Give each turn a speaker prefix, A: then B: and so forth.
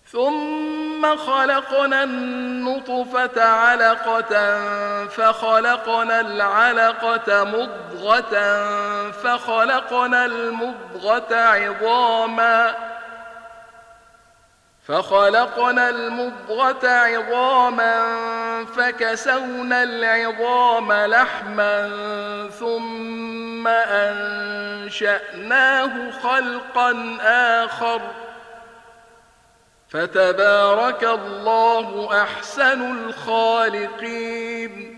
A: ثم خلقنا النطفة علقة فخلقنا العلقة مضغة فخلقنا المضغة عظاما فكسونا العظام لحما ثم أنشأناه خلقا آخر فتبارك الله أحسن الخالقين.